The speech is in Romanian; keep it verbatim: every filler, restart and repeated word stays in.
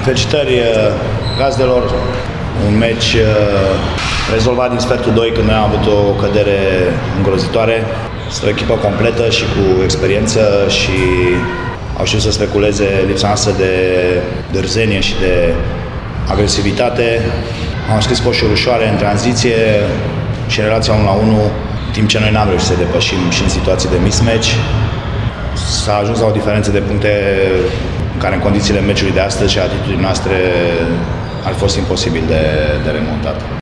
Felicitări gazdelor, un meci rezolvat din sfertul doi când noi am avut o cădere îngrozitoare. Este o echipă completă și cu experiență și au știut să speculeze lipsa noastră de dârzenie și de agresivitate. Am scris coșuri ușoare în tranziție și în relația unu la unu, în timp ce noi n-am reușit să depășim și în situații de mismatch. S-a ajuns la o diferență de puncte în care în condițiile meciului de astăzi și atitudinii noastre ar fi fost imposibil de, de remontat.